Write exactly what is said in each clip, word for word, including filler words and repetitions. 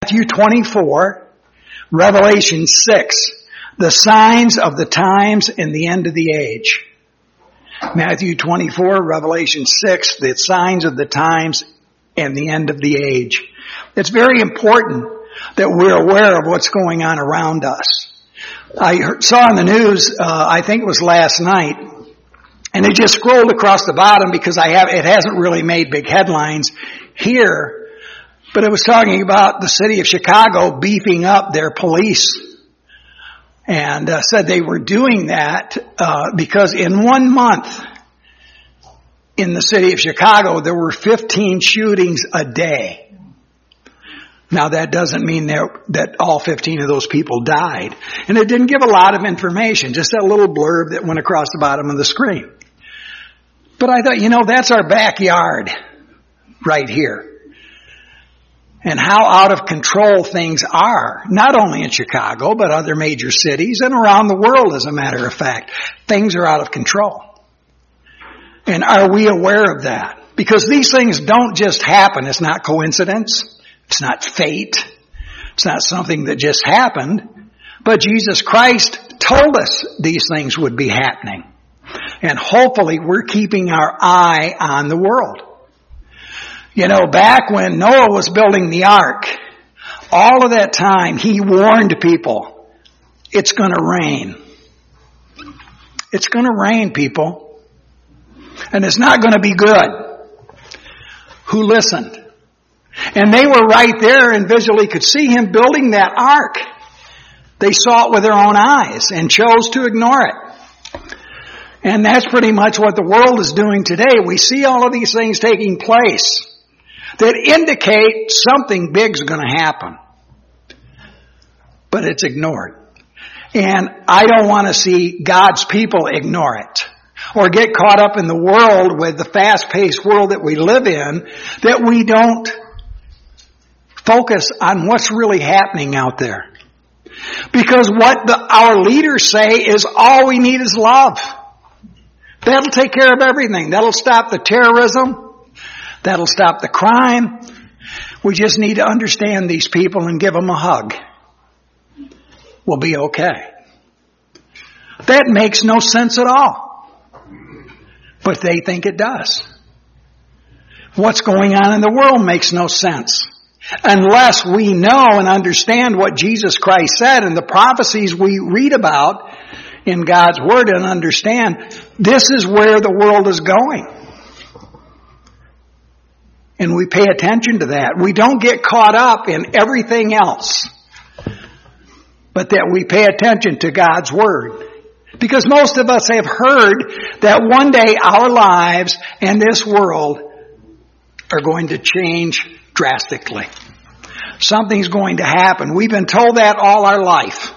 Matthew twenty-four, Revelation six, the signs of the times and the end of the age. Matthew twenty-four, Revelation six, the signs of the times and the end of the age. It's very important that we're aware of what's going on around us. I heard, saw on the news, uh, I think it was last night, and it just scrolled across the bottom because I have, it hasn't really made big headlines here, but it was talking about the city of Chicago beefing up their police, and uh, said they were doing that uh, because in one month in the city of Chicago there were fifteen shootings a day. Now that doesn't mean that, that all fifteen of those people died. And it didn't give a lot of information, just that little blurb that went across the bottom of the screen. But I thought, you know, that's our backyard right here. And how out of control things are, not only in Chicago, but other major cities and around the world, as a matter of fact. Things are out of control. And are we aware of that? Because these things don't just happen. It's not coincidence. It's not fate. It's not something that just happened. But Jesus Christ told us these things would be happening. And hopefully we're keeping our eye on the world. You know, back when Noah was building the ark, all of that time he warned people, it's going to rain. It's going to rain, people. And it's not going to be good. Who listened? And they were right there and visually could see him building that ark. They saw it with their own eyes and chose to ignore it. And that's pretty much what the world is doing today. We see all of these things taking place that indicate something big's going to happen. But it's ignored. And I don't want to see God's people ignore it or get caught up in the world with the fast-paced world that we live in, that we don't focus on what's really happening out there. Because what the, our leaders say is all we need is love. That'll take care of everything. That'll stop the terrorism. That'll stop the crime. We just need to understand these people and give them a hug. We'll be okay. That makes no sense at all. But they think it does. What's going on in the world makes no sense. Unless we know and understand what Jesus Christ said and the prophecies we read about in God's Word and understand this is where the world is going. And we pay attention to that. We don't get caught up in everything else, but that we pay attention to God's Word. Because most of us have heard that one day our lives and this world are going to change drastically. Something's going to happen. We've been told that all our life.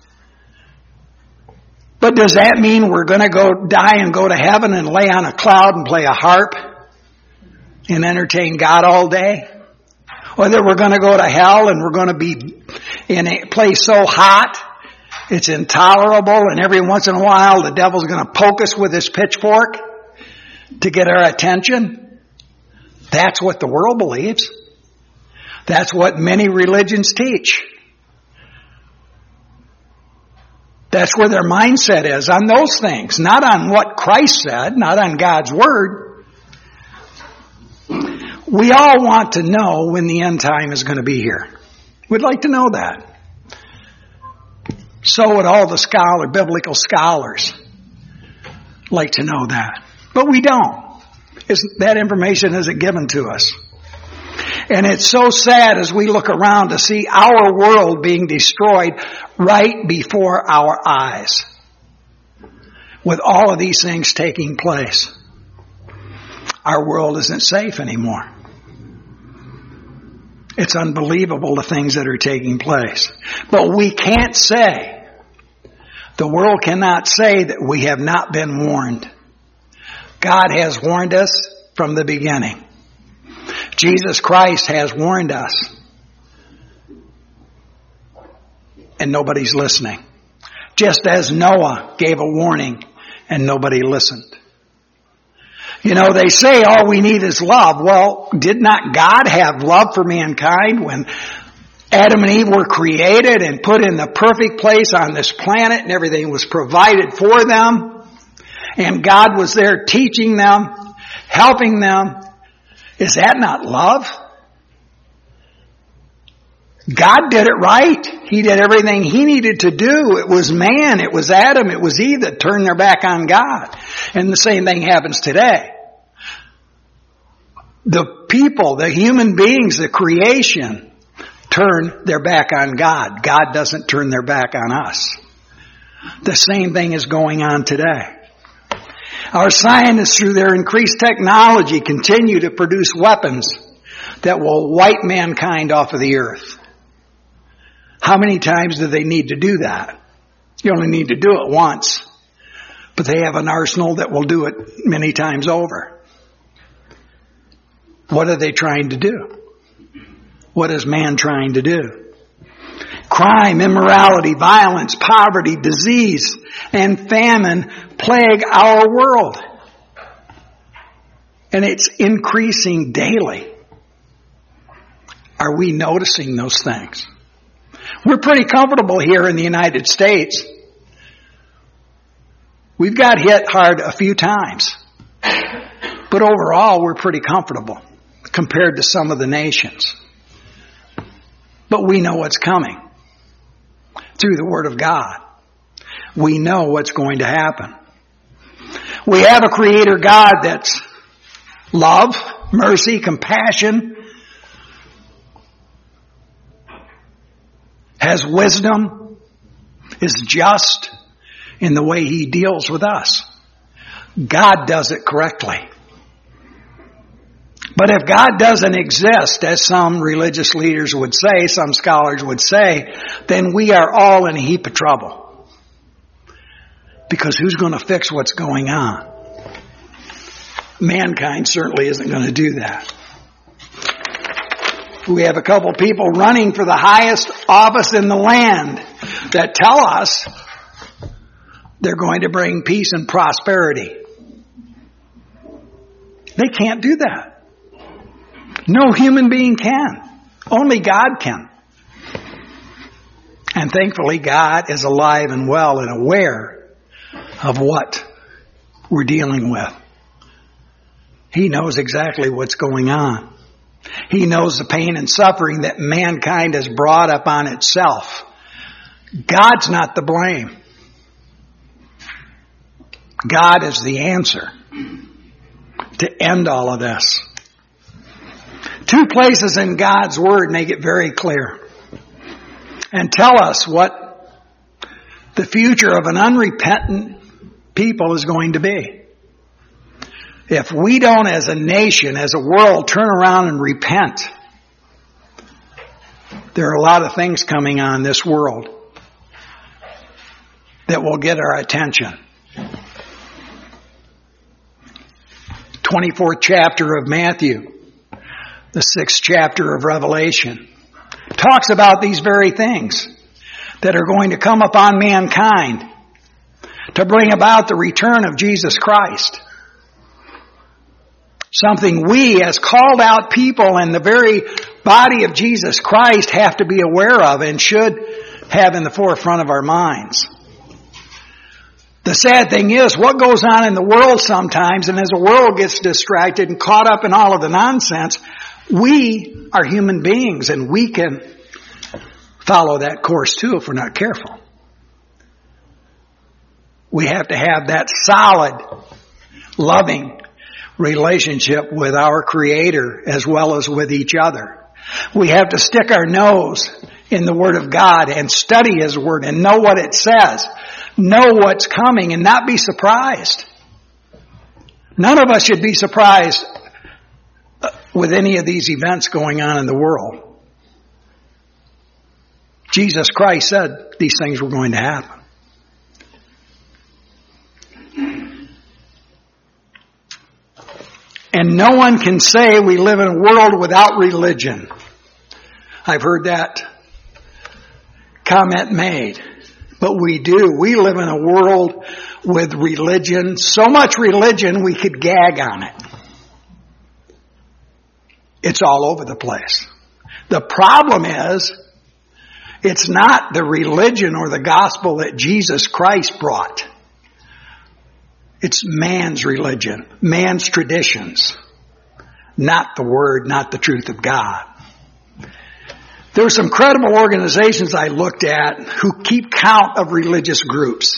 But does that mean we're going to go die and go to heaven and lay on a cloud and play a harp and entertain God all day? Or that we're going to go to hell and we're going to be in a place so hot it's intolerable, and every once in a while the devil's going to poke us with his pitchfork to get our attention? That's what the world believes. That's what many religions teach. That's where their mindset is, on those things, not on what Christ said, not on God's Word. We all want to know when the end time is going to be here. We'd like to know that. So would all the scholar, biblical scholars like to know that. But we don't. It's, that information isn't given to us. And it's so sad as we look around to see our world being destroyed right before our eyes, with all of these things taking place. Our world isn't safe anymore. It's unbelievable the things that are taking place. But we can't say, the world cannot say that we have not been warned. God has warned us from the beginning. Jesus Christ has warned us. And nobody's listening. Just as Noah gave a warning and nobody listened. You know, they say all we need is love. Well, did not God have love for mankind when Adam and Eve were created and put in the perfect place on this planet, and everything was provided for them. And God was there teaching them, helping them. Is that not love? God did it right. He did everything He needed to do. It was man, it was Adam, it was Eve that turned their back on God. And the same thing happens today. The people, the human beings, the creation, turn their back on God. God doesn't turn their back on us. The same thing is going on today. Our scientists, through their increased technology, continue to produce weapons that will wipe mankind off of the earth. How many times do they need to do that? You only need to do it once. But they have an arsenal that will do it many times over. What are they trying to do? What is man trying to do? Crime, immorality, violence, poverty, disease, and famine plague our world. And it's increasing daily. Are we noticing those things? We're pretty comfortable here in the United States. We've got hit hard a few times. But overall, we're pretty comfortable compared to some of the nations. But we know what's coming through the Word of God. We know what's going to happen. We have a Creator God that's love, mercy, compassion, has wisdom, is just in the way He deals with us. God does it correctly. But if God doesn't exist, as some religious leaders would say, some scholars would say, then we are all in a heap of trouble. Because who's going to fix what's going on? Mankind certainly isn't going to do that. We have a couple people running for the highest office in the land that tell us they're going to bring peace and prosperity. They can't do that. No human being can. Only God can. And thankfully, God is alive and well and aware of what we're dealing with. He knows exactly what's going on. He knows the pain and suffering that mankind has brought upon itself. God's not the blame. God is the answer to end all of this. Two places in God's Word make it very clear and tell us what the future of an unrepentant people is going to be. If we don't, as a nation, as a world, turn around and repent, there are a lot of things coming on this world that will get our attention. twenty-fourth chapter of Matthew, the sixth chapter of Revelation, talks about these very things that are going to come upon mankind to bring about the return of Jesus Christ. Something we, as called out people in the very body of Jesus Christ, have to be aware of and should have in the forefront of our minds. The sad thing is, what goes on in the world sometimes, and as the world gets distracted and caught up in all of the nonsense, we are human beings and we can follow that course too if we're not careful. We have to have that solid, loving relationship with our Creator as well as with each other. We have to stick our nose in the Word of God and study His Word and know what it says. Know what's coming and not be surprised. None of us should be surprised with any of these events going on in the world. Jesus Christ said these things were going to happen. And no one can say we live in a world without religion. I've heard that comment made. But we do. We live in a world with religion. So much religion we could gag on it. It's all over the place. The problem is It's not the religion or the gospel that Jesus Christ brought. It's man's religion, man's traditions, not the Word, not the truth of God. There are some credible organizations I looked at who keep count of religious groups.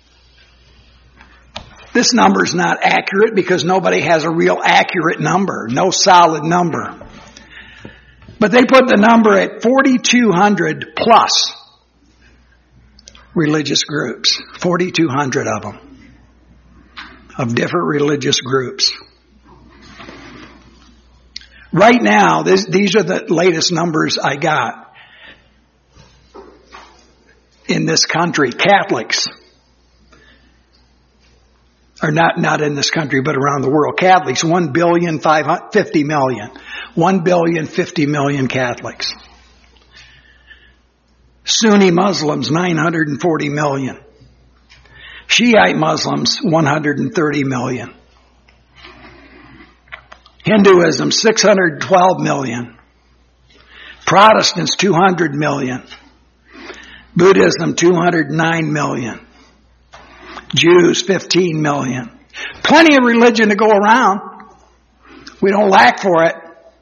This number is not accurate because nobody has a real accurate number, no solid number. But they put the number at forty-two hundred plus religious groups, forty-two hundred of them, of different religious groups. Right now, this, these are the latest numbers I got. In this country, Catholics, or not, not in this country, but around the world, Catholics, one billion fifty million. one billion fifty million Catholics. Sunni Muslims, nine hundred forty million. Shiite Muslims, one hundred thirty million. Hinduism, six hundred twelve million. Protestants, two hundred million. Buddhism, two hundred nine million. Jews, fifteen million. Plenty of religion to go around. We don't lack for it.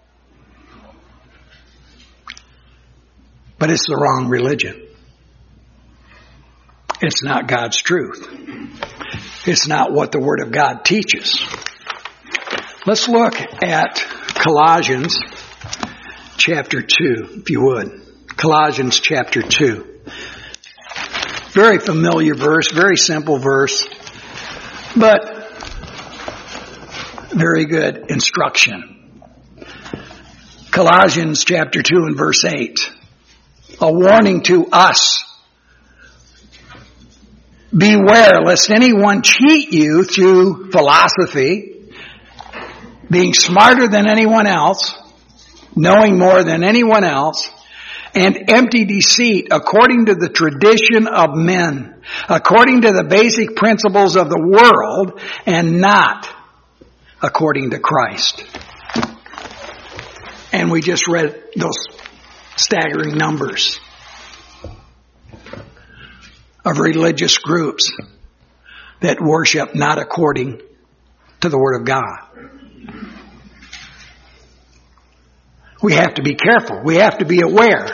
But it's the wrong religion. It's not God's truth. It's not what the Word of God teaches. Let's look at Colossians chapter two, if you would. Colossians chapter two. Very familiar verse, very simple verse, but very good instruction. Colossians chapter two and verse eight. A warning to us. Beware lest anyone cheat you through philosophy, being smarter than anyone else, knowing more than anyone else, and empty deceit according to the tradition of men, according to the basic principles of the world, and not according to Christ. And we just read those staggering numbers of religious groups that worship not according to the Word of God. We have to be careful. We have to be aware.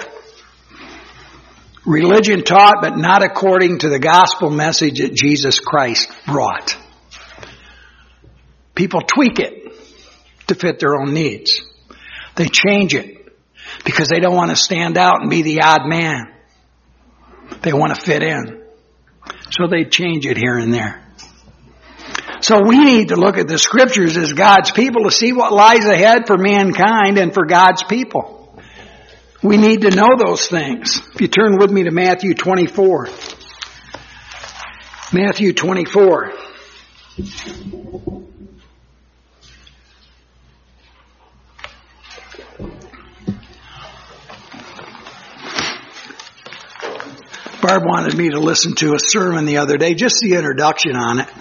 Religion taught, but not according to the gospel message that Jesus Christ brought. People tweak it to fit their own needs. They change it because they don't want to stand out and be the odd man. They want to fit in. So they change it here and there. So we need to look at the scriptures as God's people to see what lies ahead for mankind and for God's people. We need to know those things. If you turn with me to Matthew twenty-four. Matthew twenty-four. Barb wanted me to listen to a sermon the other day, just the introduction on it.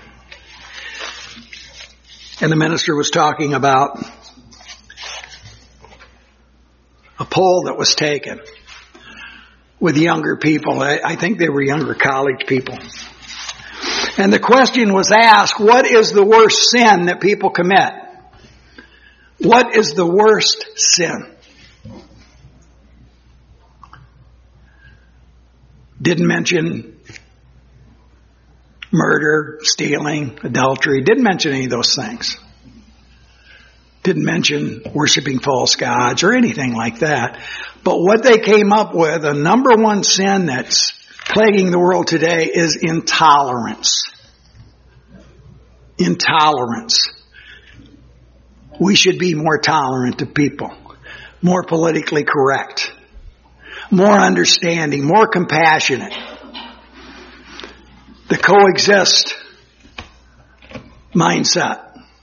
And the minister was talking about a poll that was taken with younger people. I, I think they were younger college people. And the question was asked, what is the worst sin that people commit? What is the worst sin? Didn't mention murder, stealing, adultery. Didn't mention any of those things. Didn't mention worshiping false gods or anything like that. But what they came up with, a number one sin that's plaguing the world today is intolerance. Intolerance. We should be more tolerant to people, more politically correct, more understanding, more compassionate. The coexist mindset.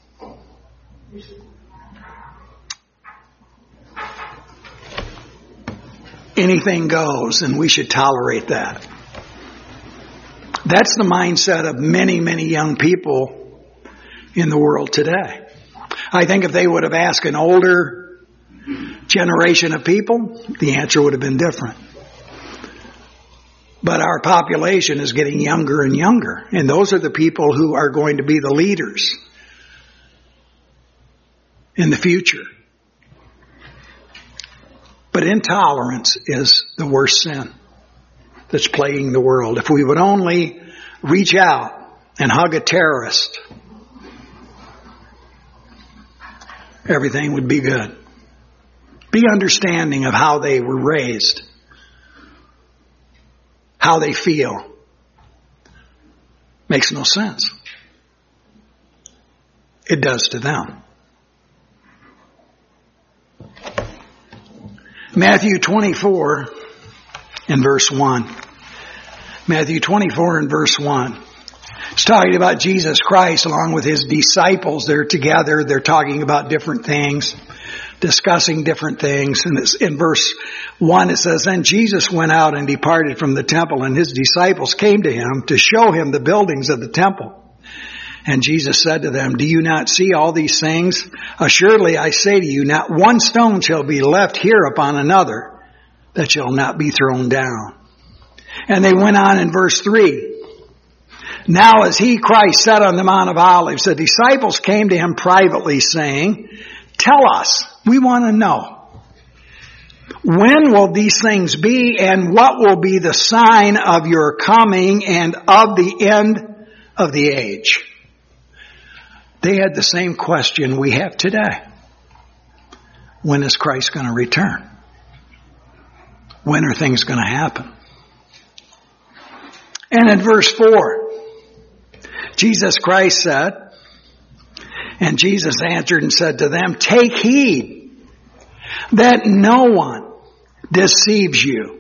Anything goes, and we should tolerate that. That's the mindset of many, many young people in the world today. I think if they would have asked an older generation of people, the answer would have been different. But our population is getting younger and younger. And those are the people who are going to be the leaders in the future. But intolerance is the worst sin that's plaguing the world. If we would only reach out and hug a terrorist, everything would be good. Be understanding of how they were raised, how they feel. Makes no sense. It does to them. Matthew twenty-four and verse one. Matthew twenty-four and verse one. It's talking about Jesus Christ along with his disciples. They're together. They're talking about different things, discussing different things. And it's in verse one it says, Then Jesus went out and departed from the temple, and his disciples came to him to show him the buildings of the temple. And Jesus said to them, Do you not see all these things? Assuredly I say to you, not one stone shall be left here upon another that shall not be thrown down. And they went on in verse three. Now as he, Christ, sat on the Mount of Olives, the disciples came to him privately saying, Tell us, we want to know, when will these things be, and what will be the sign of your coming and of the end of the age? They had the same question we have today. When is Christ going to return? When are things going to happen? And in verse four, Jesus Christ said, and Jesus answered and said to them, Take heed that no one deceives you.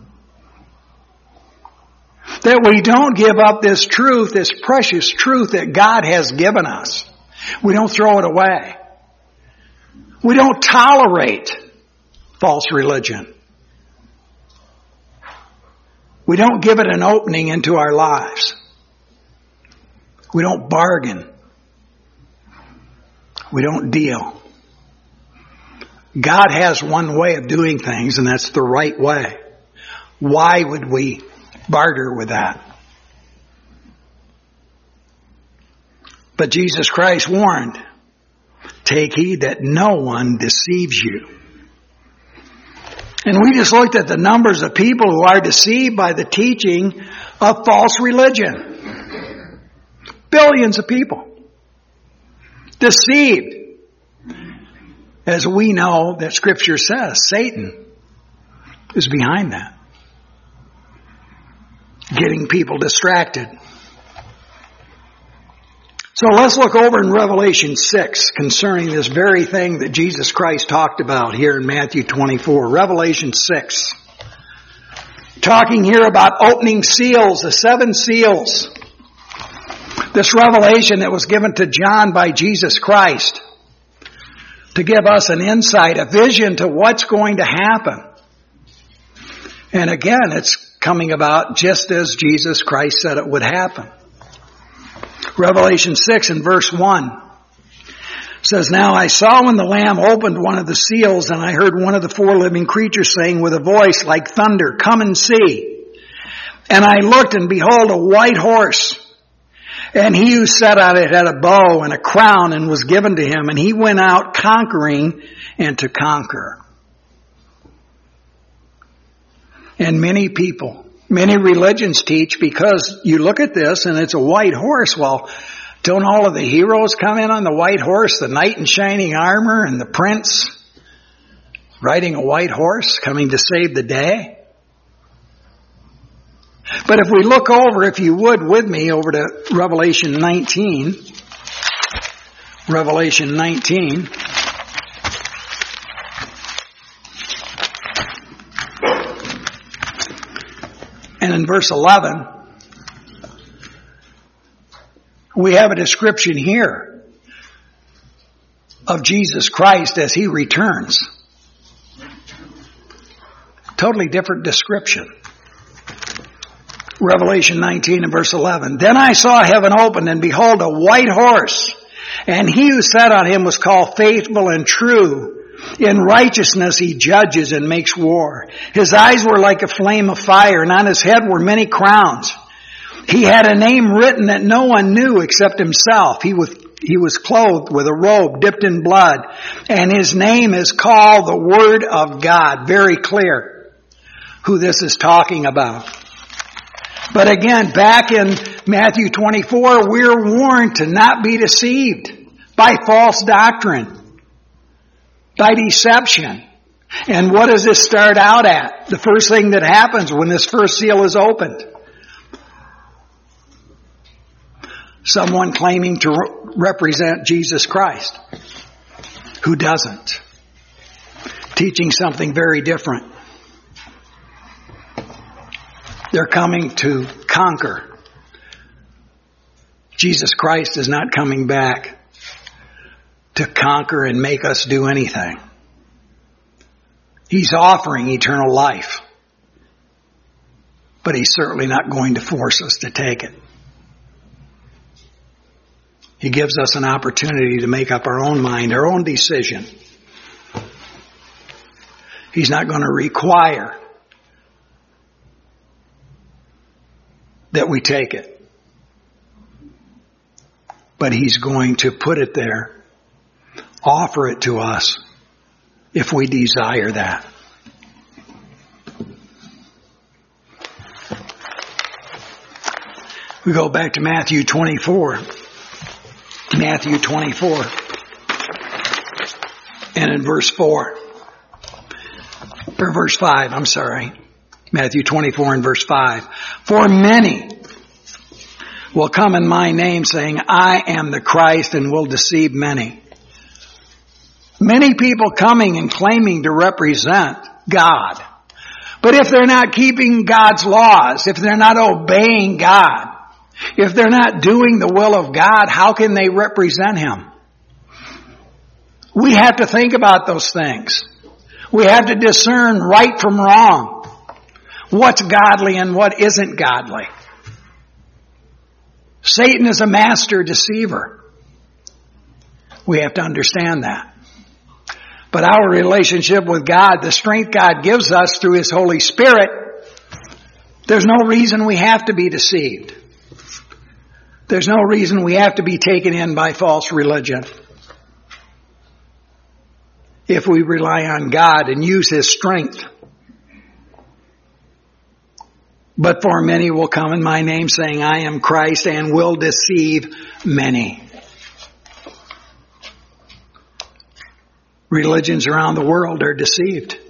That we don't give up this truth, this precious truth that God has given us. We don't throw it away. We don't tolerate false religion. We don't give it an opening into our lives. We don't bargain. We don't deal. God has one way of doing things, and that's the right way. Why would we barter with that? But Jesus Christ warned, Take heed that no one deceives you. And we just looked at the numbers of people who are deceived by the teaching of false religion. Billions of people. Deceived. As we know that Scripture says, Satan is behind that. Getting people distracted. So let's look over in Revelation six concerning this very thing that Jesus Christ talked about here in Matthew twenty-four. Revelation six. Talking here about opening seals, the seven seals. This revelation that was given to John by Jesus Christ to give us an insight, a vision to what's going to happen. And again, it's coming about just as Jesus Christ said it would happen. Revelation six and verse one says, Now I saw when the Lamb opened one of the seals, and I heard one of the four living creatures saying with a voice like thunder, Come and see. And I looked, and behold, a white horse. And he who sat on it had a bow and a crown, and was given to him. And he went out conquering and to conquer. And many people, many religions teach, because you look at this and it's a white horse. Well, don't all of the heroes come in on the white horse? The knight in shining armor and the prince riding a white horse coming to save the day? But if we look over, if you would, with me over to Revelation nineteen. Revelation nineteen. And in verse eleven, we have a description here of Jesus Christ as he returns. Totally different description. Revelation nineteen and verse eleven. Then I saw heaven open, and behold, a white horse, and he who sat on him was called Faithful and True, In righteousness he judges and makes war. His eyes were like a flame of fire, and on his head were many crowns. He had a name written that no one knew except himself. He was, he was clothed with a robe dipped in blood, and his name is called the Word of God. Very clear who this is talking about. But again, back in Matthew twenty-four, we're warned to not be deceived by false doctrine, by deception. And what does this start out at? The first thing that happens when this first seal is opened. Someone claiming to re- represent Jesus Christ, who doesn't. Teaching something very different. They're coming to conquer. Jesus Christ is not coming back to conquer and make us do anything. He's offering eternal life. But he's certainly not going to force us to take it. He gives us an opportunity to make up our own mind, our own decision. He's not going to require that we take it. But he's going to put it there, offer it to us if we desire that. We go back to Matthew twenty-four. Matthew twenty-four. And in verse four. Or verse five, I'm sorry. Matthew twenty-four and verse five. For many will come in my name saying, I am the Christ, and will deceive many. Many people coming and claiming to represent God. But if they're not keeping God's laws, if they're not obeying God, if they're not doing the will of God, how can they represent Him? We have to think about those things. We have to discern right from wrong. What's godly and what isn't godly. Satan is a master deceiver. We have to understand that. But our relationship with God, the strength God gives us through His Holy Spirit, there's no reason we have to be deceived. There's no reason we have to be taken in by false religion. If we rely on God and use His strength. But for many will come in my name saying, I am Christ, and will deceive many. Religions around the world are deceived.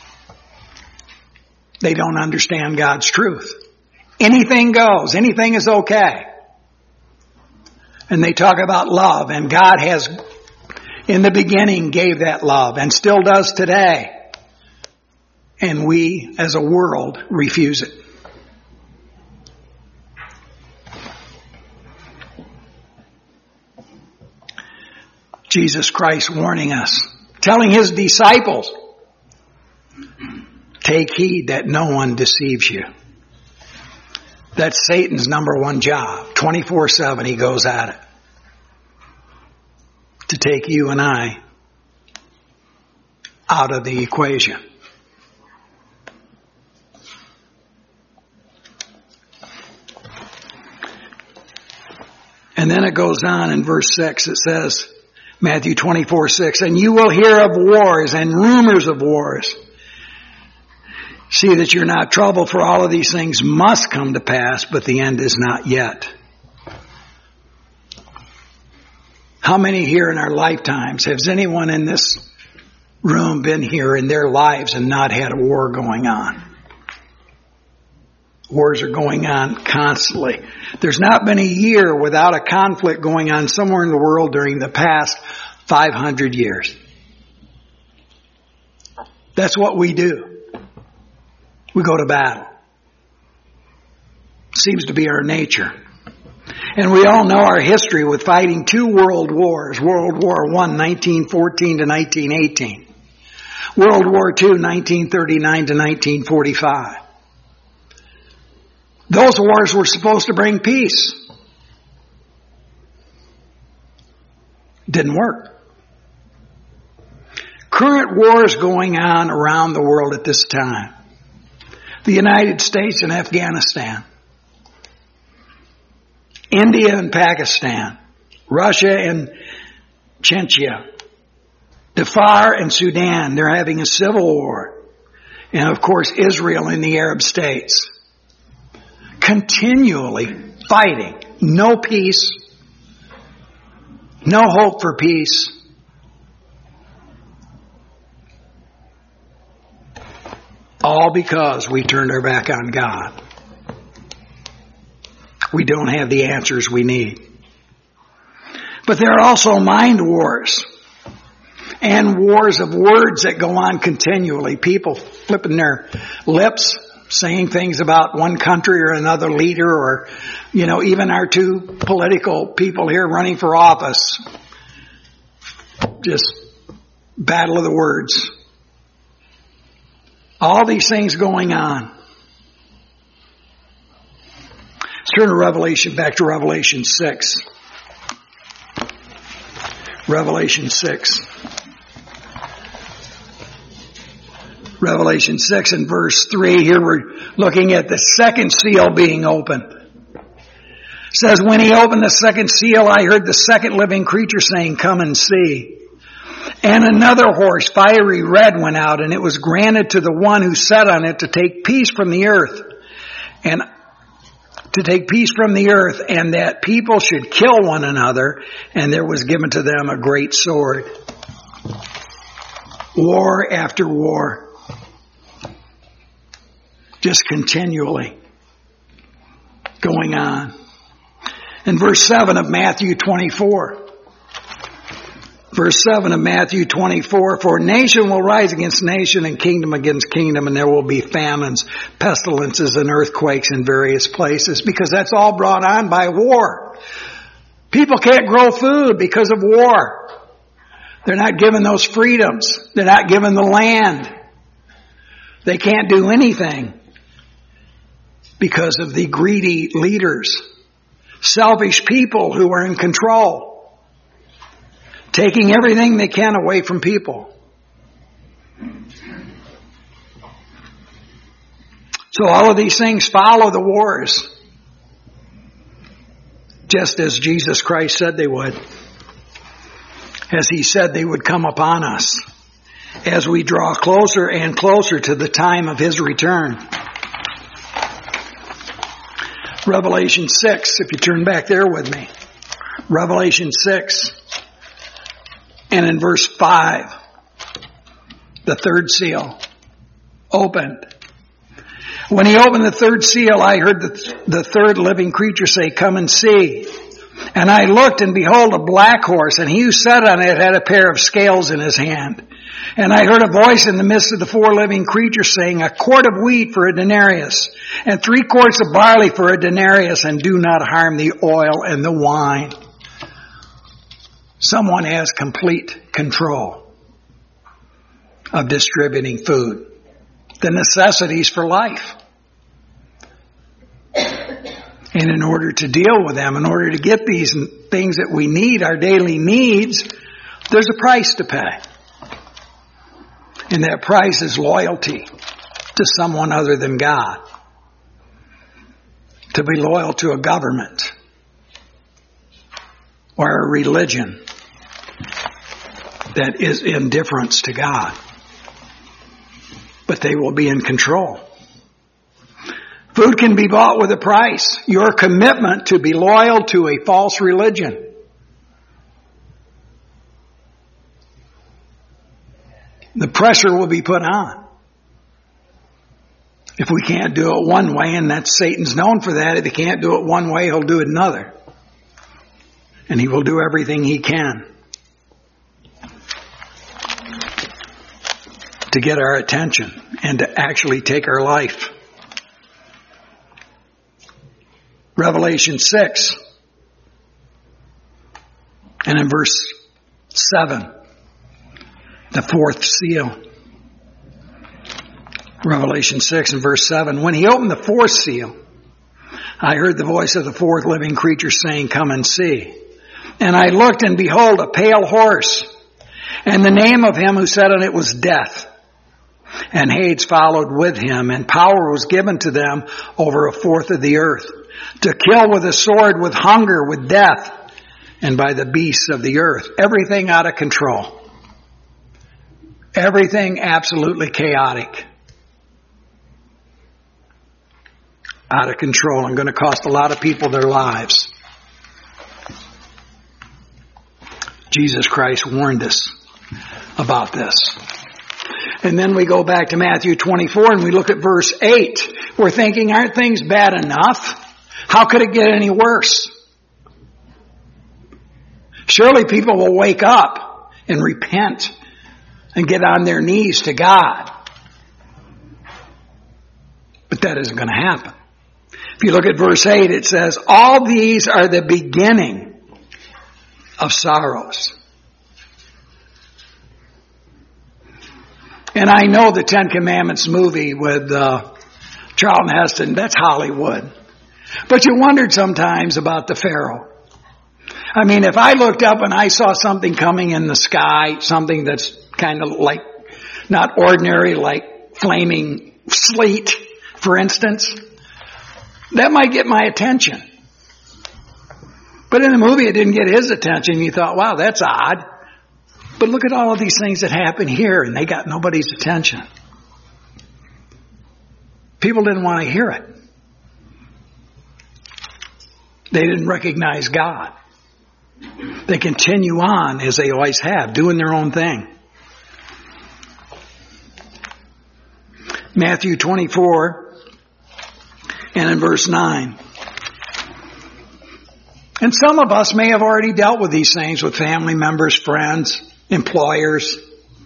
They don't understand God's truth. Anything goes. Anything is okay. And they talk about love, and God has, in the beginning, gave that love, and still does today. And we, as a world, refuse it. Jesus Christ warning us, telling His disciples, take heed that no one deceives you. That's Satan's number one job. twenty-four seven he goes at it. To take you and I out of the equation. And then it goes on in verse six. It says, Matthew twenty-four six, and you will hear of wars and rumors of wars. See that you're not troubled, for all of these things must come to pass, but the end is not yet. How many here in our lifetimes, has anyone in this room been here in their lives and not had a war going on? Wars are going on constantly. There's not been a year without a conflict going on somewhere in the world during the past five hundred years. That's what we do. We go to battle. Seems to be our nature. And we all know our history with fighting two world wars. World War One, nineteen fourteen to nineteen eighteen. World War Two, nineteen thirty-nine to nineteen forty-five. Those wars were supposed to bring peace. Didn't work. current wars going on around the world at this time. The United States and Afghanistan. India and Pakistan. Russia and Chechnya. Darfur and Sudan. They're having a civil war. And of course Israel and the Arab states. Continually fighting. No peace. No hope for peace. All because we turned our back on God. We don't have the answers we need. But there are also mind wars. And wars of words that go on continually. People flipping their lips, saying things about one country or another leader, or, you know, even our two political people here running for office. Just battle of the words. All these things going on. Let's turn to Revelation, back to Revelation six. Revelation six. Revelation six and verse three. Here we're looking at the second seal being opened. It says, when he opened the second seal, I heard the second living creature saying, come and see. And another horse, fiery red, went out, and it was granted to the one who sat on it to take peace from the earth, and to take peace from the earth, and that people should kill one another, and there was given to them a great sword. War after war. Just continually going on. In verse seven of Matthew twenty-four. Verse seven of Matthew twenty-four, for nation will rise against nation and kingdom against kingdom, and there will be famines, pestilences, and earthquakes in various places, because that's all brought on by war. People can't grow food because of war. They're not given those freedoms. They're not given the land. They can't do anything because of the greedy leaders, selfish people who are in control. Taking everything they can away from people. So all of these things follow the wars. Just as Jesus Christ said they would. As he said they would come upon us. As we draw closer and closer to the time of his return. Revelation six, if you turn back there with me. Revelation six. And in verse five, the third seal opened. When he opened the third seal, I heard the, the third living creature say, come and see. And I looked, and behold, a black horse, and he who sat on it had a pair of scales in his hand. And I heard a voice in the midst of the four living creatures saying, a quart of wheat for a denarius, and three quarts of barley for a denarius, and do not harm the oil and the wine. Someone has complete control of distributing food, the necessities for life. And in order to deal with them, in order to get these things that we need, our daily needs, there's a price to pay. And that price is loyalty to someone other than God. To be loyal to a government or a religion that is indifference to God. But they will be in control. Food can be bought with a price. Your commitment to be loyal to a false religion. The pressure will be put on. If we can't do it one way, and that's Satan's known for that, if he can't do it one way, he'll do it another. And he will do everything he can to get our attention and to actually take our life. Revelation six and in verse seven, the fourth seal. Revelation six and verse seven. When he opened the fourth seal, I heard the voice of the fourth living creature saying, come and see. And I looked, and behold, a pale horse. And the name of him who sat on it was Death. And Hades followed with him, and power was given to them over a fourth of the earth, to kill with a sword, with hunger, with death, and by the beasts of the earth. Everything out of control. Everything absolutely chaotic. Out of control and going to cost a lot of people their lives. Jesus Christ warned us about this. And then we go back to Matthew twenty-four and we look at verse eight. We're thinking, aren't things bad enough? How could it get any worse? Surely people will wake up and repent and get on their knees to God. But that isn't going to happen. If you look at verse eight, it says, all these are the beginning of sorrows. And I know the Ten Commandments movie with uh, Charlton Heston, that's Hollywood. But you wondered sometimes about the Pharaoh. I mean, if I looked up and I saw something coming in the sky, something that's kind of like, not ordinary, like flaming sleet, for instance, that might get my attention. But in the movie, it didn't get his attention. You thought, wow, that's odd. But look at all of these things that happen here, and they got nobody's attention. People didn't want to hear it. They didn't recognize God. They continue on as they always have, doing their own thing. Matthew twenty-four, and in verse nine. And some of us may have already dealt with these things with family members, friends, employers.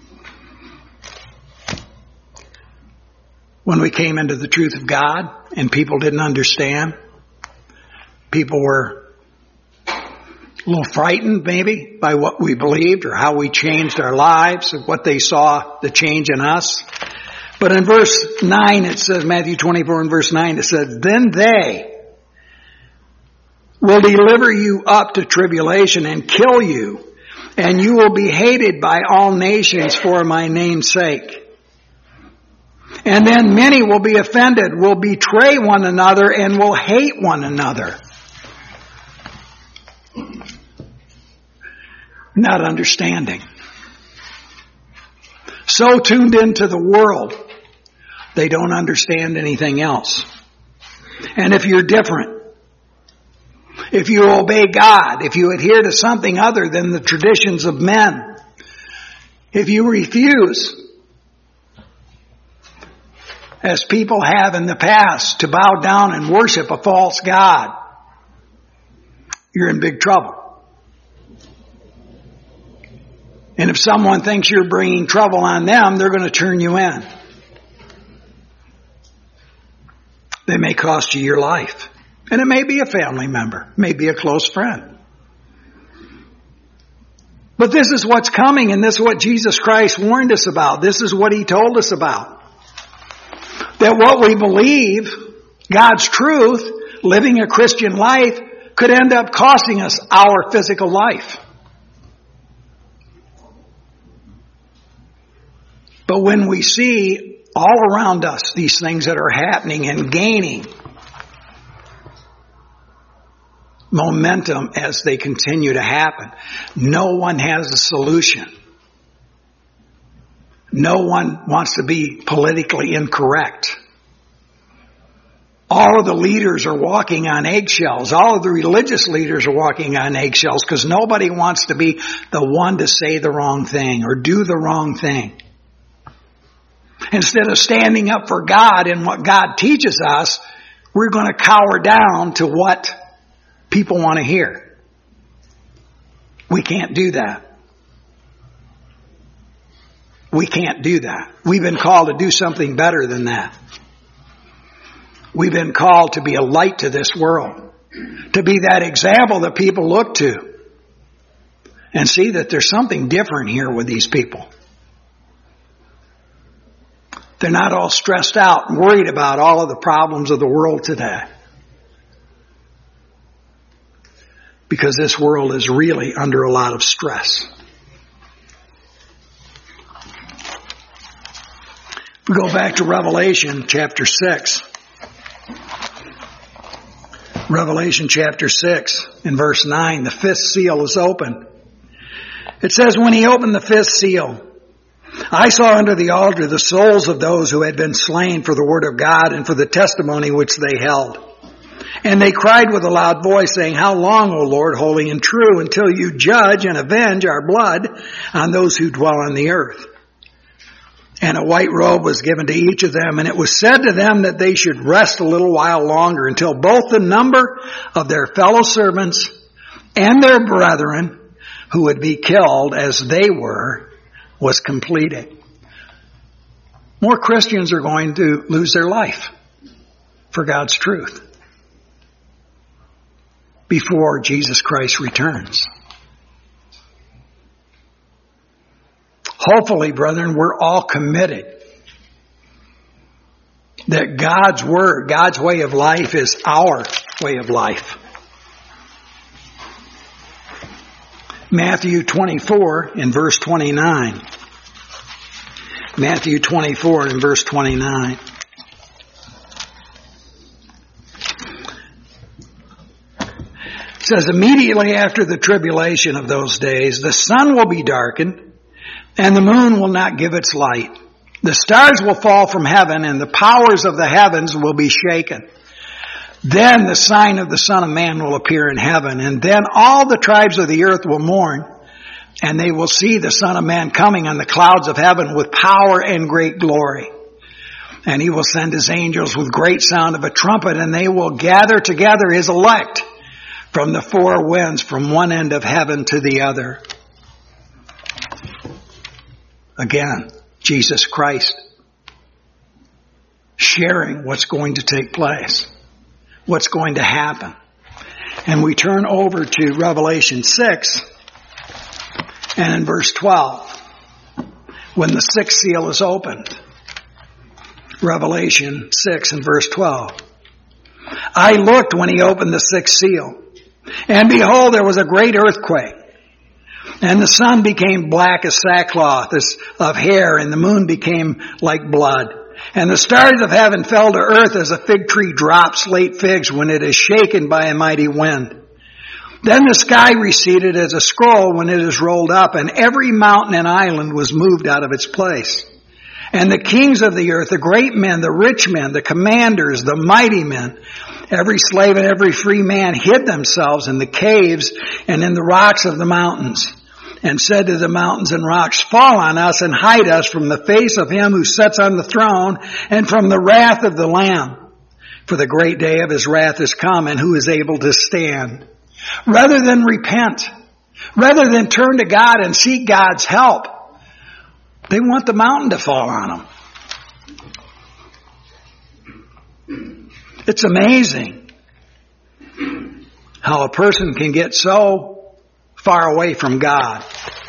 When we came into the truth of God and people didn't understand, people were a little frightened maybe by what we believed or how we changed our lives, or what they saw the change in us. But in verse nine, it says, Matthew twenty-four and verse nine, it says, then they will deliver you up to tribulation and kill you, and you will be hated by all nations for my name's sake. And then many will be offended, will betray one another, and will hate one another. Not understanding. So tuned into the world, they don't understand anything else. And if you're different, if you obey God, if you adhere to something other than the traditions of men, if you refuse, as people have in the past, to bow down and worship a false god, you're in big trouble. And if someone thinks you're bringing trouble on them, they're going to turn you in. They may cost you your life. And it may be a family member, may be a close friend. But this is what's coming, and this is what Jesus Christ warned us about. This is what He told us about. That what we believe, God's truth, living a Christian life, could end up costing us our physical life. But when we see all around us these things that are happening and gaining momentum as they continue to happen, no one has a solution. No one wants to be politically incorrect. All of the leaders are walking on eggshells. All of the religious leaders are walking on eggshells because nobody wants to be the one to say the wrong thing or do the wrong thing. Instead of standing up for God and what God teaches us, we're going to cower down to what people want to hear. We can't do that. We can't do that. We've been called to do something better than that. We've been called to be a light to this world, to be that example that people look to and see that there's something different here with these people. They're not all stressed out and worried about all of the problems of the world today. Because this world is really under a lot of stress. If we go back to Revelation chapter six, Revelation chapter six in verse nine, the fifth seal is opened. It says, when he opened the fifth seal, I saw under the altar the souls of those who had been slain for the word of God and for the testimony which they held. And they cried with a loud voice, saying, how long, O Lord, holy and true, until you judge and avenge our blood on those who dwell on the earth? And a white robe was given to each of them, and it was said to them that they should rest a little while longer until both the number of their fellow servants and their brethren who would be killed as they were was completed. More Christians are going to lose their life for God's truth before Jesus Christ returns. Hopefully, brethren, we're all committed that God's word, God's way of life is our way of life. Matthew twenty-four in verse twenty-nine. Matthew twenty-four in verse twenty-nine. It says, immediately after the tribulation of those days, the sun will be darkened, and the moon will not give its light. The stars will fall from heaven, and the powers of the heavens will be shaken. Then the sign of the Son of Man will appear in heaven, and then all the tribes of the earth will mourn, and they will see the Son of Man coming on the clouds of heaven with power and great glory. And he will send his angels with great sound of a trumpet, and they will gather together his elect from the four winds, from one end of heaven to the other. Again, Jesus Christ sharing what's going to take place, what's going to happen. And we turn over to Revelation six, and in verse twelve, when the sixth seal is opened. Revelation six and verse twelve. I looked when he opened the sixth seal, and behold, there was a great earthquake. And the sun became black as sackcloth as of hair, and the moon became like blood. And the stars of heaven fell to earth as a fig tree drops late figs when it is shaken by a mighty wind. Then the sky receded as a scroll when it is rolled up, and every mountain and island was moved out of its place. And the kings of the earth, the great men, the rich men, the commanders, the mighty men, every slave and every free man hid themselves in the caves and in the rocks of the mountains, and said to the mountains and rocks, fall on us and hide us from the face of him who sits on the throne and from the wrath of the Lamb. For the great day of his wrath is come, and who is able to stand? Rather than repent, rather than turn to God and seek God's help, they want the mountain to fall on them. It's amazing how a person can get so far away from God.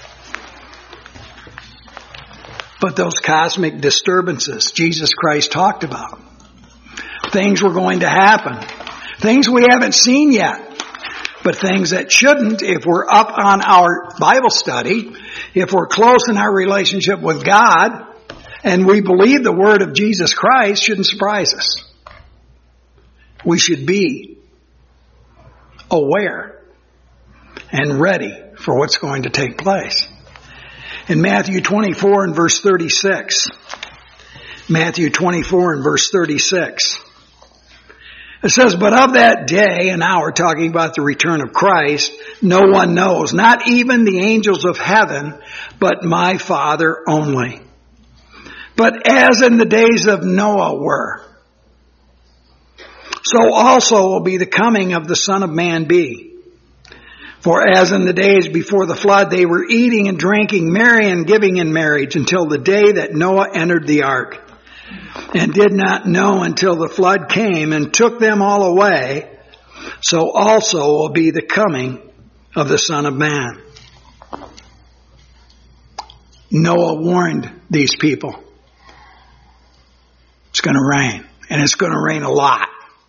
But those cosmic disturbances Jesus Christ talked about, things were going to happen, things we haven't seen yet, but things that shouldn't, if we're up on our Bible study, if we're close in our relationship with God, and we believe the word of Jesus Christ, shouldn't surprise us. We should be aware and ready for what's going to take place. In Matthew twenty-four and verse thirty-six, Matthew twenty-four and verse thirty-six, it says, but of that day and hour, talking about the return of Christ, no one knows, not even the angels of heaven, but my Father only. But as in the days of Noah were, so also will be the coming of the Son of Man be. For as in the days before the flood, they were eating and drinking, marrying and giving in marriage, until the day that Noah entered the ark, and did not know until the flood came and took them all away, so also will be the coming of the Son of Man. Noah warned these people, it's going to rain, and it's going to rain a lot.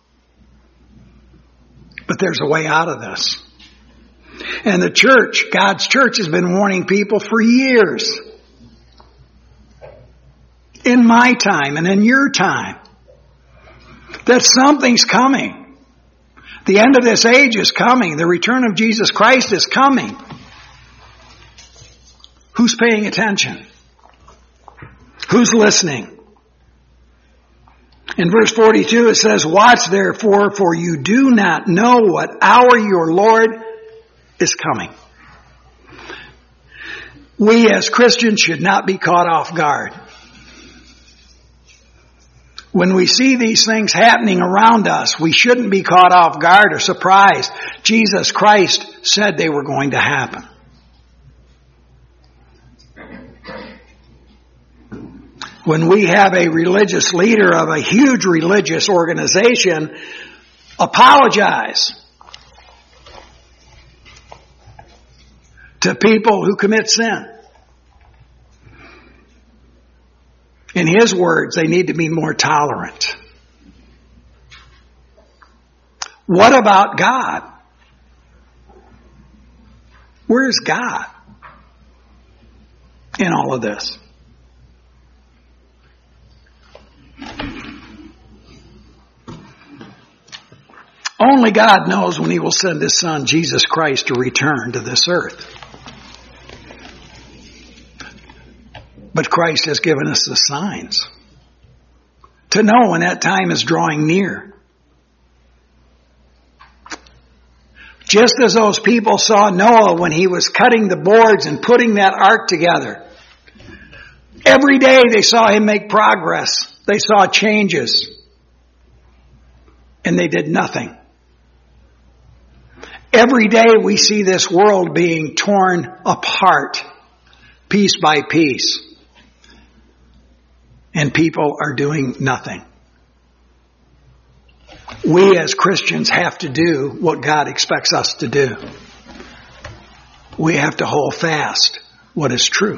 But there's a way out of this. And the church, God's church, has been warning people for years. in my time and in your time. That something's coming. The end of this age is coming. The return of Jesus Christ is coming. Who's paying attention? Who's listening? In verse forty-two it says, "Watch therefore, for you do not know what hour your Lord is coming." We as Christians should not be caught off guard. When we see these things happening around us, we shouldn't be caught off guard or surprised. Jesus Christ said they were going to happen. When we have a religious leader of a huge religious organization apologize to people who commit sin. In his words, they need to be more tolerant. What about God? Where's God in all of this? Only God knows when he will send his Son, Jesus Christ, to return to this earth. But Christ has given us the signs to know when that time is drawing near. Just as those people saw Noah when he was cutting the boards and putting that ark together. Every day they saw him make progress. They saw changes. And they did nothing. Every day we see this world being torn apart, piece by piece. And people are doing nothing. We as Christians have to do what God expects us to do. We have to hold fast what is true.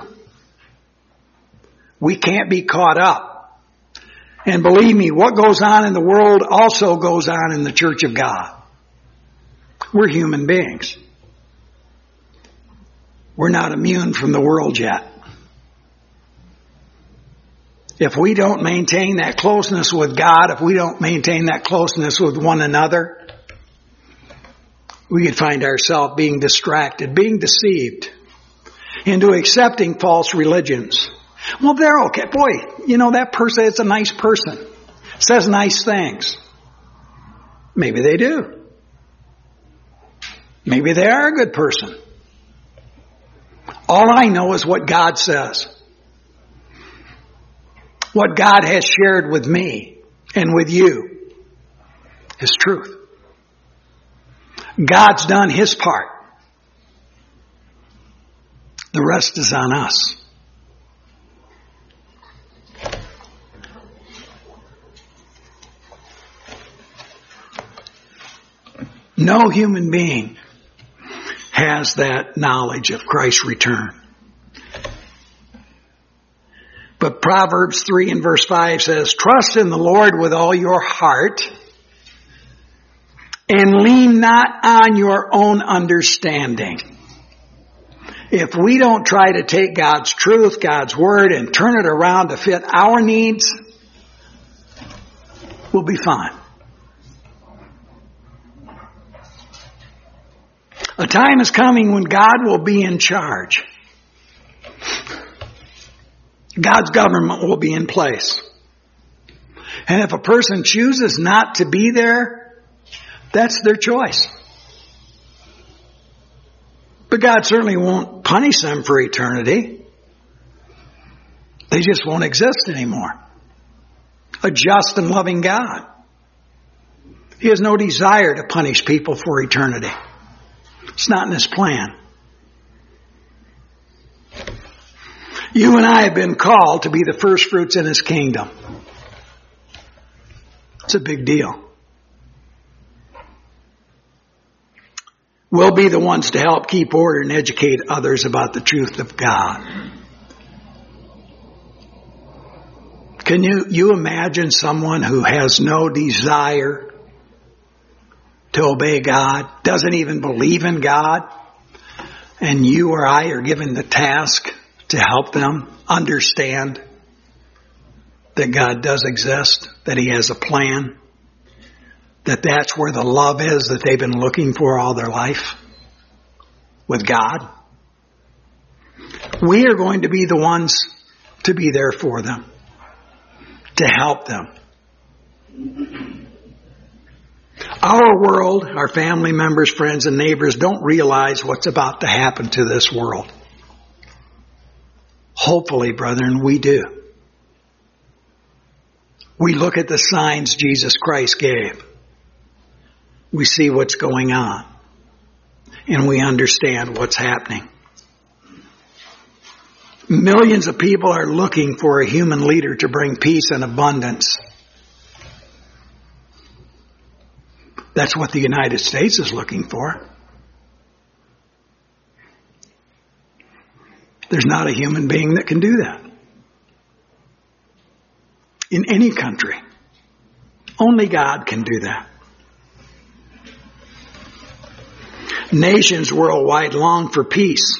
We can't be caught up. And believe me, what goes on in the world also goes on in the church of God. We're human beings. We're not immune from the world yet. If we don't maintain that closeness with God, if we don't maintain that closeness with one another, we could find ourselves being distracted, being deceived into accepting false religions. Well, they're okay. Boy, you know, that person is a nice person. Says nice things. Maybe they do. Maybe they are a good person. All I know is what God says. What God has shared with me and with you is truth. God's done his part. The rest is on us. No human being has that knowledge of Christ's return. But Proverbs three and verse five says, "Trust in the Lord with all your heart and lean not on your own understanding." If we don't try to take God's truth, God's word, and turn it around to fit our needs, we'll be fine. A time is coming when God will be in charge. God's government will be in place. And if a person chooses not to be there, that's their choice. But God certainly won't punish them for eternity. They just won't exist anymore. A just and loving God. He has no desire to punish people for eternity. It's not in his plan. You and I have been called to be the first fruits in his kingdom. It's a big deal. We'll be the ones to help keep order and educate others about the truth of God. Can you, you imagine someone who has no desire to obey God, doesn't even believe in God, and you or I are given the task to help them understand that God does exist, that He has a plan, that that's where the love is that they've been looking for all their life with God. We are going to be the ones to be there for them, to help them. Our world, our family members, friends, and neighbors don't realize what's about to happen to this world. Hopefully, brethren, we do. We look at the signs Jesus Christ gave. We see what's going on. And we understand what's happening. Millions of people are looking for a human leader to bring peace and abundance. That's what the United States is looking for. There's not a human being that can do that. In any country. Only God can do that. Nations worldwide long for peace.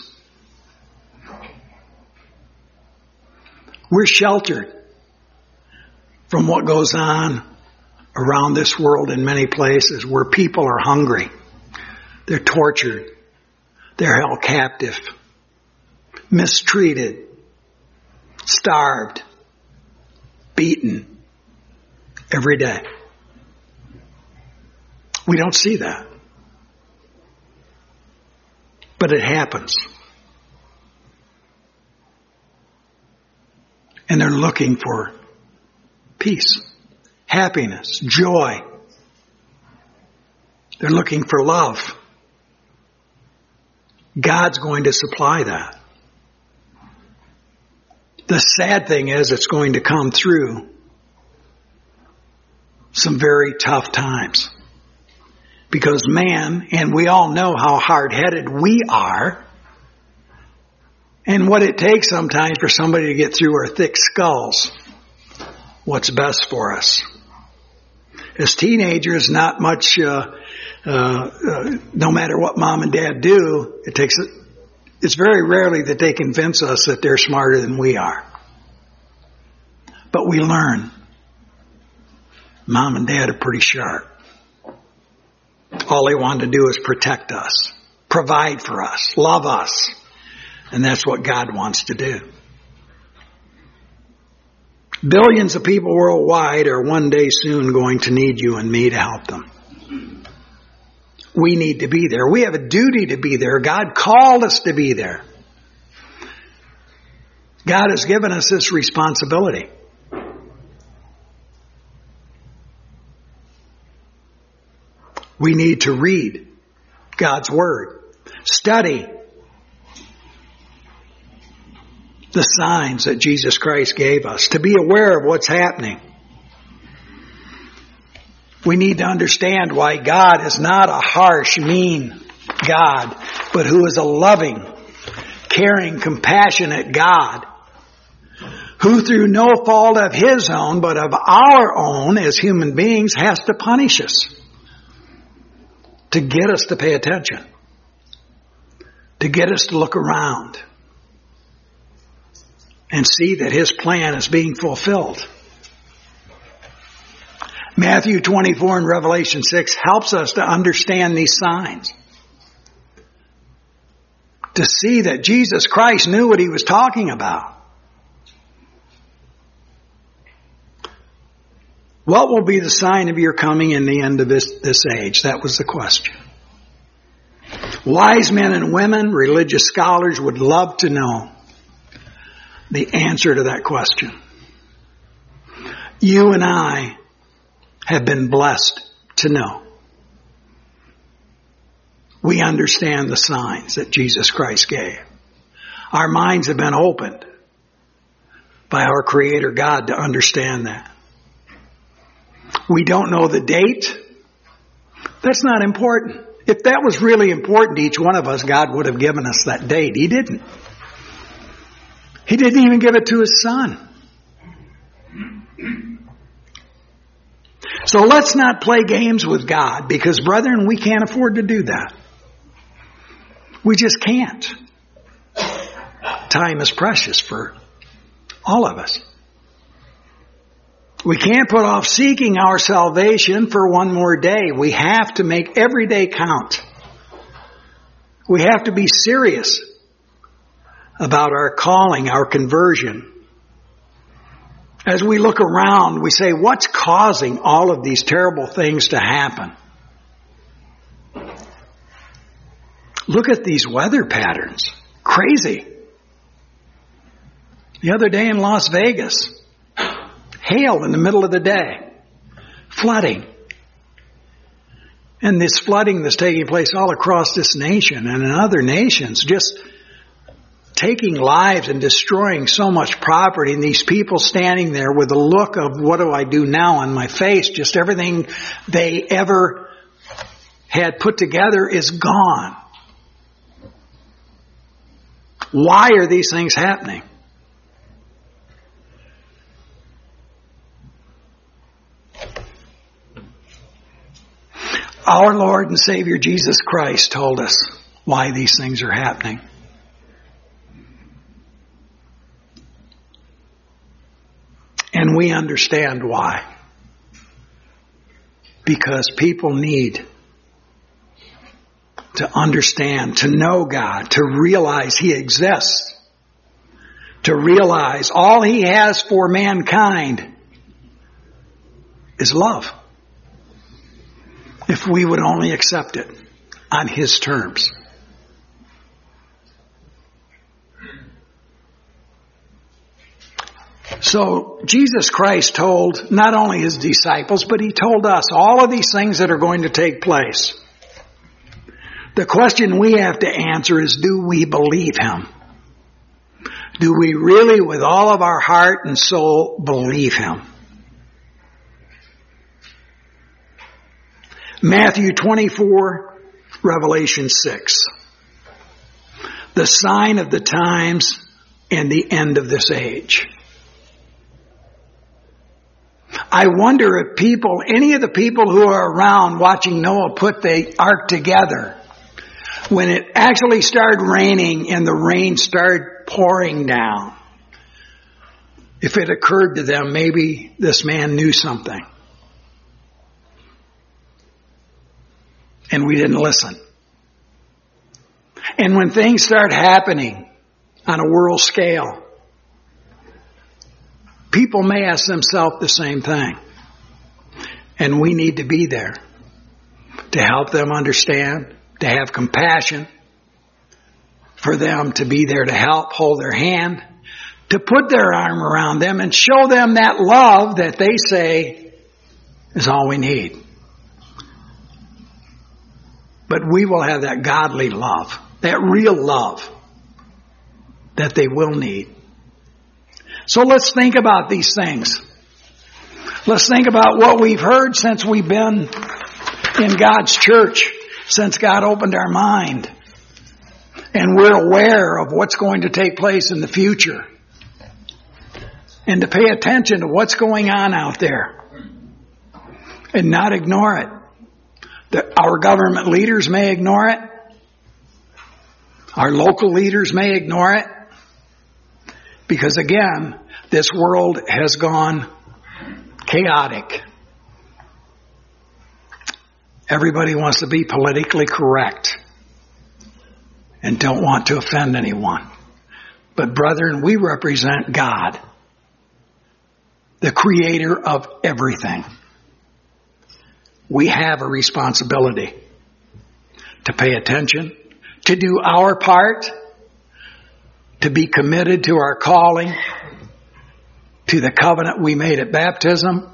We're sheltered from what goes on around this world in many places where people are hungry. They're tortured. They're held captive. Mistreated. Starved. Beaten. Every day. We don't see that. But it happens. And they're looking for peace, happiness, joy. They're looking for love. God's going to supply that. The sad thing is it's going to come through some very tough times. Because man, and we all know how hard-headed we are, and what it takes sometimes for somebody to get through our thick skulls, what's best for us. As teenagers, not much, uh, uh, uh, no matter what mom and dad do, it takes, it's very rarely that they convince us that they're smarter than we are. But we learn. Mom and dad are pretty sharp. All they wanted to do is protect us, provide for us, love us. And that's what God wants to do. Billions of people worldwide are one day soon going to need you and me to help them. We need to be there. We have a duty to be there. God called us to be there. God has given us this responsibility. We need to read God's Word, study the signs that Jesus Christ gave us, to be aware of what's happening. We need to understand why God is not a harsh, mean God, but who is a loving, caring, compassionate God, who through no fault of His own, but of our own as human beings, has to punish us. To get us to pay attention. To get us to look around. And see that His plan is being fulfilled. Matthew twenty-four and Revelation six helps us to understand these signs. To see that Jesus Christ knew what He was talking about. What will be the sign of your coming in the end of this, this age? That was the question. Wise men and women, religious scholars would love to know the answer to that question. You and I have been blessed to know. We understand the signs that Jesus Christ gave. Our minds have been opened by our Creator God to understand that. We don't know the date. That's not important. If that was really important to each one of us, God would have given us that date. He didn't. He didn't even give it to His Son. So let's not play games with God, because, brethren, we can't afford to do that. We just can't. Time is precious for all of us. We can't put off seeking our salvation for one more day. We have to make every day count. We have to be serious about our calling, our conversion. As we look around, we say, what's causing all of these terrible things to happen? Look at these weather patterns. Crazy. The other day in Las Vegas, hail in the middle of the day, flooding. And this flooding that's taking place all across this nation and in other nations, just taking lives and destroying so much property, and these people standing there with a look of what do I do now on my face, just everything they ever had put together is gone. Why are these things happening? Our Lord and Savior Jesus Christ told us why these things are happening. And we understand why. Because people need to understand, to know God, to realize He exists, to realize all He has for mankind is love. If we would only accept it on His terms. So Jesus Christ told not only His disciples, but He told us all of these things that are going to take place. The question we have to answer is, do we believe Him? Do we really, with all of our heart and soul, believe Him? Matthew twenty-four, Revelation six. The sign of the times and the end of this age. I wonder if people, any of the people who are around watching Noah put the ark together, when it actually started raining and the rain started pouring down, if it occurred to them, maybe this man knew something. And we didn't listen. And when things start happening on a world scale, people may ask themselves the same thing. And we need to be there to help them understand, to have compassion, for them to be there to help, hold their hand, to put their arm around them and show them that love that they say is all we need. But we will have that godly love, that real love that they will need. So let's think about these things. Let's think about what we've heard since we've been in God's church, since God opened our mind. And we're aware of what's going to take place in the future. And to pay attention to what's going on out there. And not ignore it. The, our government leaders may ignore it. Our local leaders may ignore it. Because again, this world has gone chaotic. Everybody wants to be politically correct and don't want to offend anyone. But brethren, we represent God, the creator of everything. We have a responsibility to pay attention, to do our part, to be committed to our calling, to the covenant we made at baptism,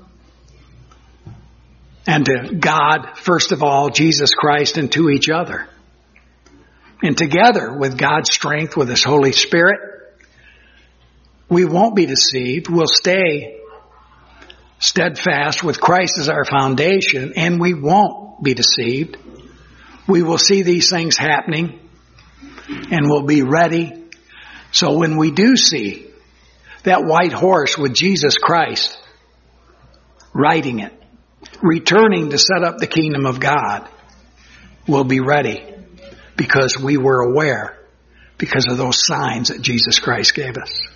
and to God, first of all, Jesus Christ, and to each other. And together with God's strength, with His Holy Spirit, we won't be deceived. We'll stay steadfast with Christ as our foundation, and we won't be deceived. We will see these things happening, and we'll be ready. So when we do see that white horse with Jesus Christ riding it, returning to set up the kingdom of God, we'll be ready because we were aware because of those signs that Jesus Christ gave us.